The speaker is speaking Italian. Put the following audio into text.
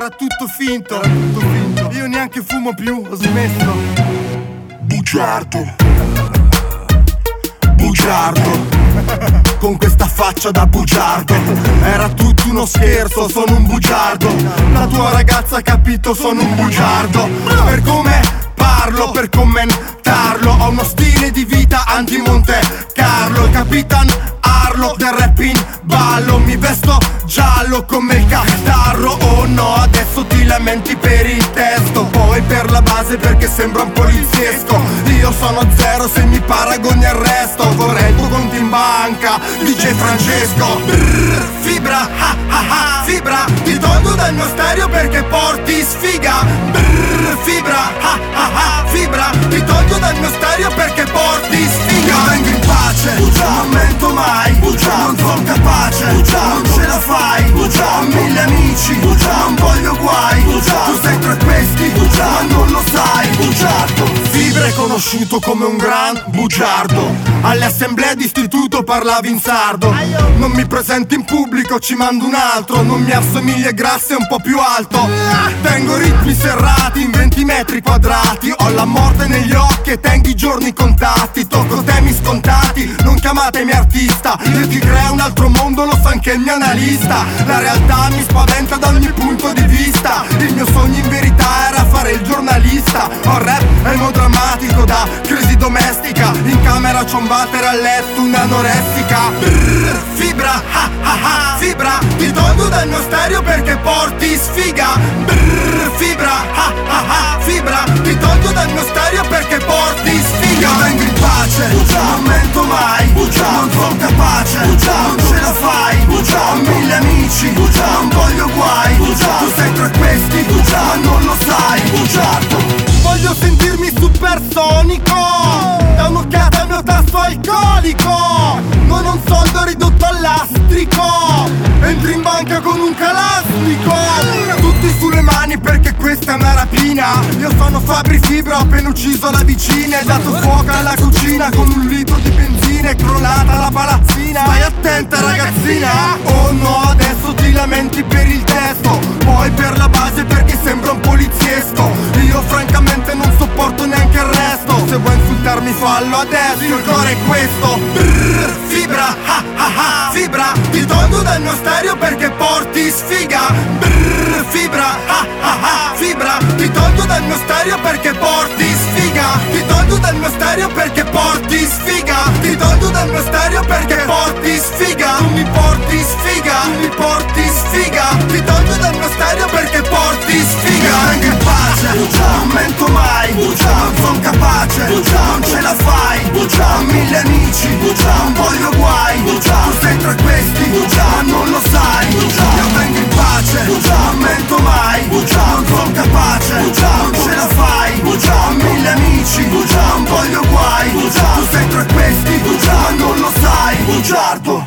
tutto finto. Io neanche fumo più, ho smesso. Bugiardo, bugiardo, con questa faccia da bugiardo. Era tutto uno scherzo, sono un bugiardo. La tua ragazza ha capito, sono un bugiardo. Per come parlo, per commentarlo, ho uno stile di vita anti-Monte Carlo. Il Capitan Harlock del rap in ballo. Mi vesto giallo come il catarro. Oh no, adesso ti lamenti per il testo, poi per la base perché sembra un poliziesco. Io sono zero, se mi paragoni arresto. Vorrei il tuo conto in banca, DJ Francesco. Brrr, fibra, ha ha ha, fibra. Ti tolgo dal mio stereo perché porti sfiga. Brrr, fibra, ha ha ha, fibra. Ti tolgo dal mio stereo perché porti sfiga. Io vengo in pace, non mento mai, non sono capace, non ce la fai, ho 1000 amici, non voglio guai. Tu sei tra questi, ma non lo sai. Fibra è conosciuto come un gran bugiardo. Alle assemblee d'istituto parlavi in sardo. Non mi presento in pubblico, ci mando un altro. Non mi assomiglia, grasso è un po' più alto. Tengo ritmi serrati in 20 metri quadrati. Ho la morte negli occhi e tengo i giorni contati. Tocco temi scontati, non chiamatemi artista. Io ti creo un altro mondo, lo sa anche il mio analista. La realtà mi spaventa da ogni punto di vista. Il mio sogno in verità era fare il giornalista. Ho rap emodrammatico da crisi domestica. In camera c'ho un water, a letto un'anoressica. Brrr, fibra, ha ha ha, fibra. Ti tolgo dal mio stereo perché porti sfiga. Brrr, fibra, ha ha ha, fibra. Ti tolgo dal mio stereo perché porti sfiga. Io vengo in pace, non mento mai, non sono capace, non ce la fai, ho 1000 amici, non voglio guai. Tu sei tra questi, ma non lo sai. Voglio sentirmi supersonico, da un'occhiata al mio tasto alcolico. Non ho un soldo ridotto al lastrico, entri in banca con un calastico. Tutti sulle mani perché questa è una rapina. Io sono Fabri Fibra, ho appena ucciso la vicina e dato fuoco alla cucina con un litro di benzina. È crollata la palazzina, stai attenta ragazzina. Oh no, adesso ti lamenti per il testo, poi per la base perché sembra un poliziesco. Io francamente non sopporto neanche il resto. Se vuoi insultarmi fallo adesso, il cuore è questo. Brrr, fibra, ha ha ha, fibra. Ti tolgo dal mio stereo perché porti sfiga. Brrr, fibra, ha ha ha, fibra. Ti tolgo dal mio stereo perché porti sfiga. Ti tolgo dal mio stereo perché porti sfiga. Ti tolgo dal mio stereo perché porti sfiga. Tu mi porti sfiga, tu mi porti sfiga. Ti tolgo dal mio stereo perché porti sfiga. Vengo in pace, non mento mai, non sono capace, non ce la fai, ho 1000 amici, non voglio guai. Tu sei tra questi, ma non lo sai. Io vengo in pace, non mento mai, non sono capace, non ce la fai, ho 1000 amici, non voglio guai. Tu sei tra questi, ma non lo sai. Bugiardo.